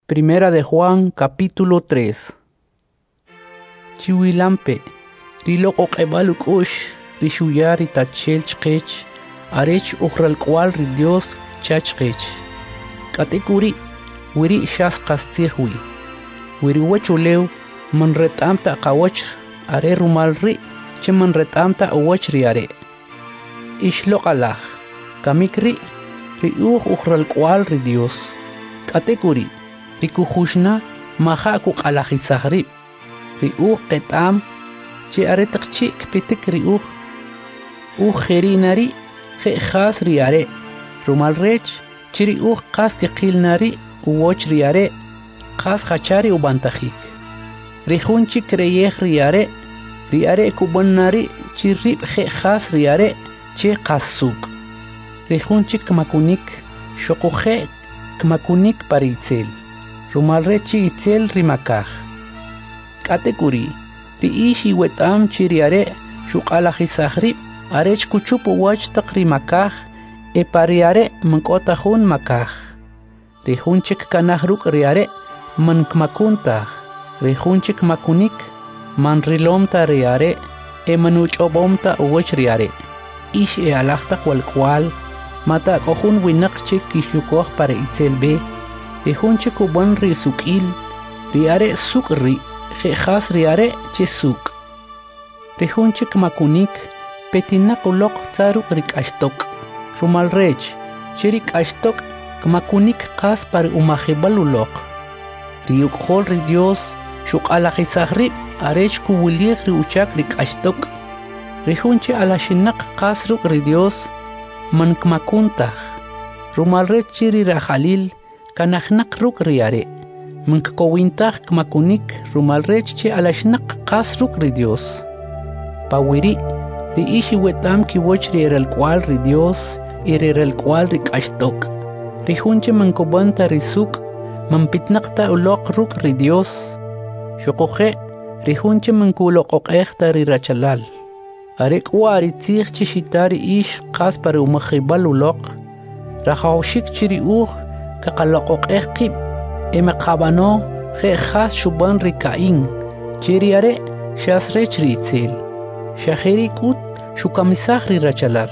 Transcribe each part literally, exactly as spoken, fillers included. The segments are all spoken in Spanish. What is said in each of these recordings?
Primera de Juan, capítulo tres. Chiwilampe, riloko kebaluk ush, rishuyari tachelchkech, arech uhral kwal ri Dios chachkech. Katekuri, wiri shas kastihwi. Wiri wachulew, man retamta kawach, are rumalri, che man retamta awach riare. Ishlok alah, kamikri, ri uh uhral kwal ri Dios. Katekuri, rikuhushna maha ku qalajisahri ri uh qetam chi aretakchi kpitik ri uh uh kherinari khe khas ri are rumal rech chi ri uh qas qilnari uwoch ri are qas khachari ubantajik ri hunchi kreyeh ri are ri are kubannari chi rib khe khas ri are chi qasuk ri hunchi kmakunik shoqoje kmakunik paritzel rumal rechi itzel rimakaj. Katekuri, ri ishi wetam chiriare shuqalajisahri arech kuchupu wach tak rimakaj e pariare mankotajun makaj. Rihunchik kanahruk riare man kmakuntaj. Rihunchik makunik man rilomta riare e manuchobomta wach riare. Ish e alajtak wal kwal mata kohun winakchik kishlukoj para itzel be. Rihunche kuban ri sukil, riare suk ri, khas riare che suk. Rihunche kmakunik, petinak ulok tsaruk rik ashtok. Rumal rech, chirik ashtok, kmakunik kas par umahibal ulok. Riuk hol ri Dios, shuk alajisahri, arech kuwilir ri uchak rik ashtok. Rihunche alashinak kas ruk ri Dios, man kmakuntah. Rumal rech chiri rajalil, kanahnak ruk riare, mankowintaj kmakunik rumalrech che alashnak qas ruk ri Dios. Pawiri, ri ishi wetam ki woch ri el cual ri Dios, y ri el cual ri kashtok. Ri hunche mankobanta ri suk, mampitnakta ulok ruk ri Dios. Shokoje, ri hunche mankulokokehta ri rachalal. Arek wari tzich chishitari ish qas para umahibal ulok. Rajawshik chiri uh, kakaloqoq eqib eme qabano khe khas shuban rikain chiriare shasrech ritzel shahiri kut shukamisah ri rachalal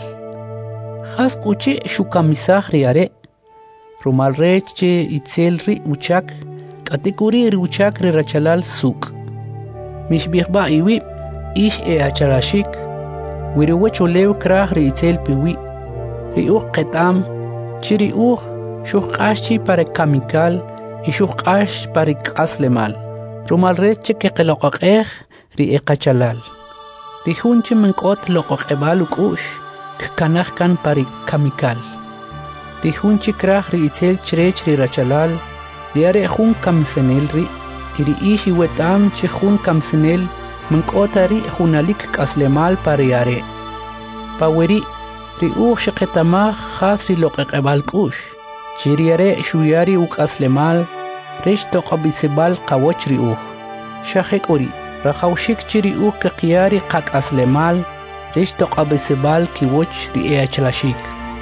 khas kuche shukamisah riare rumal rech che itzel ri uchak katekuri ri uchak ri rachalal suk mishbikhba iwi ish e achalashik wiri wecholew krah ri itzel piwi ri uq qetam chiri uq Shuqashi para kamikal y shuqash para kaslemal. Rumal reche que qeloqoqej ri eqachalal. Ri hunche menkot loqoqebal ukush kkanaj kan para kamikal. Ri hunche kraj ri itzel chrech ri rachalal ri are hun kamsenel ri ri ishi wetam che hun kamsenel menkota ri hunalik kaslemal para yare. Paweri ri ush qetamaj khas ri loqoqebal kush. Chiriare shuyari uk aslemal, resh toqabisibal qawochri uh. Shahekuri, rajawshik chiri uh kaqiyari qak aslemal, resh toqabisibal kiwoch ri eachlashik.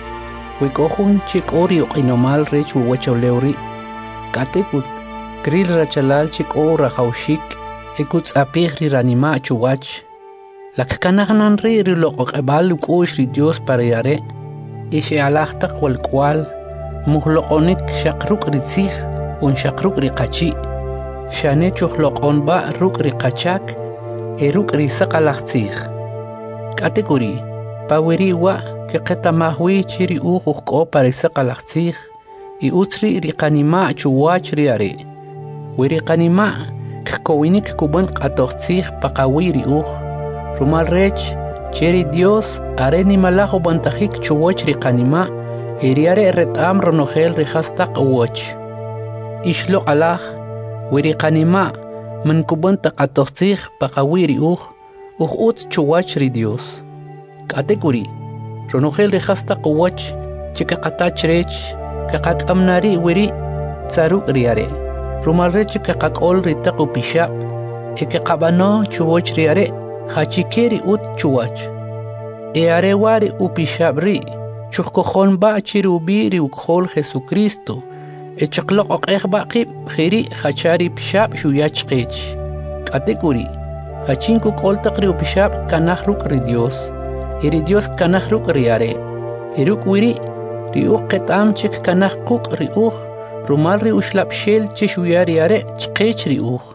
Wikohun chik ori uqinomal resh uwachawlewri. Katekut, kril rachalal chik o rajawshik, ekut sapih ri ranima chuwach. Lakkanahnan ri ri loqoqebal ukosh ri Dios para yare, ishe alajtak wal kwal, muhloqonik shakruk ritzih un shakruk riqachi shane chuhloqon ba ruk riqachak e ruk risaqalaqtzih katekuri pawiri wa que qetamahwi chiri ujuqo para isaqalaqtzih y utri riqanima chuwach riare wiri qanima kkowinik kuban qatoqtzih paqawiri uj rumal rech chiri Dios areni malajo bantajik chuwach riqanima Iriare retam ronogel rihastak uwach. Ishlo alah, wiri kanima, man kuban taqatoqtzih paqawiri uj, uj utz chuwach ri Dios. Katekuri, ronogel rihastak uwach, chikaqatach rech, kaqakamnari wiri, tsaruk riare. Rumalre chikaqakol ritaq upisha, ekaqabano chuwach riare, hachikeri ut chuwach. Eare wari upishabri, Chukkojon ba chirubiri ukhol Jesucristo, echaqloq oqeq baqib khiri khachari pishab shuyach qech katekuri hachinku qoltaq ri pishab kanahruk ri Dios iri Dios kanahruk riare iruk wiri ri uqetam chik kanahquk ri uq rumal ri ushlab shel che shuyari are chqech ri uq